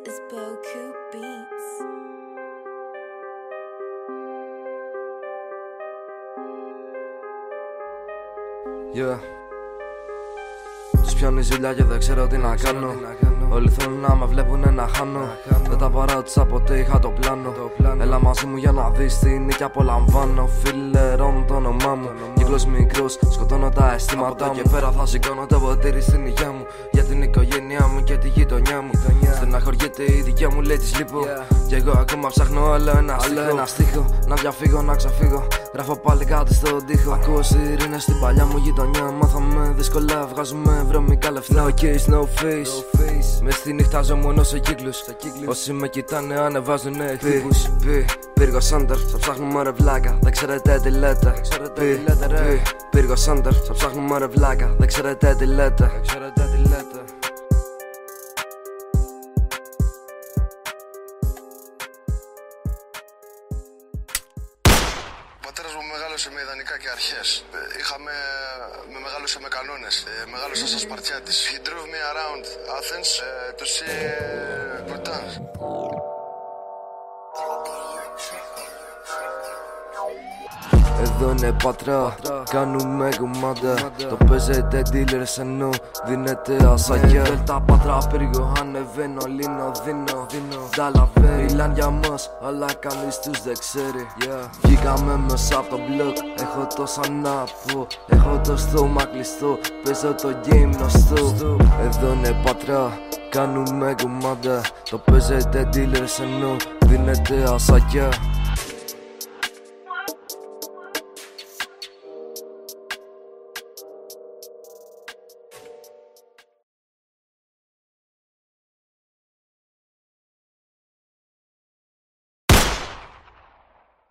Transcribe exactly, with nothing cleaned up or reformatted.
is Boku Beats. Yeah. Τους πιάνει ζηλιά και δεν ξέρω τι να κάνω. Όλοι θέλουν να με βλέπουνε να χάνω. Δεν τα παράτησα ποτέ, είχα το πλάνο. Έλα μαζί μου για να δεις τι είναι και απολαμβάνω. Φίλε Ρομ το όνομά μου. Κύκλος μικρός, σκοτώνω τα αισθήματά μου. Από εδώ και πέρα θα σηκώνω το ποτήρι στην υγειά μου. Για την οικογένειά μου και τη γειτονιά μου. Στεναχωριέται η δικιά μου, λέει της λείπω. Κι εγώ ακόμα ψάχνω άλλο ένα στίχο. Ένα στίχο να διαφύγω, να ξαφύγω. Γράφω πάλι κάτι στον τοίχο. Ακούω σιρήνες στην παλιά μου γειτονιά. Μάθαμε δύσκολα, βγάζουμε βρώμικα λεφτά. No case, no face. Μες στη νύχτα ζω μόνο σε κύκλους. Όσοι με κοιτάνε ανεβάζουνε χτύπους. Πι, πύργο Σάντερ, θα ψάχνουμε ρε βλάκα. Δεν ξέρετε τι λέτε. Πι, πι, πύργο Σάντερ, θα ψάχνουμε ρε βλάκα. Δεν ξέρετε τι λέτε. Ο πατέρας μου μεγάλωσε με ιδανικά και αρχές. Είχαμε, με μεγάλωσε με κανόνες. Μεγάλωσα στα σπαρτιά της. He drove me around Athens uh, to see uh, Brutans. Εδώ είναι πατρά, κάνουμε κουμάντα. Το παίζετε dealers ενώ δίνετε ασαγιά. Δέλτα πατρά πύργο, ανεβαίνω, λύνω, δίνω, τα λαβαίνει. Μιλάν για μας, αλλά κανείς τους δεν ξέρει. Βγήκαμε μέσα από το μπλοκ, έχω τόσα να πω. Έχω το στόμα κλειστό, παίζω το game γνωστό. Εδώ είναι πατρά, κάνουμε κουμάντα. Το παίζετε dealers ενώ δίνετε ασαγιά.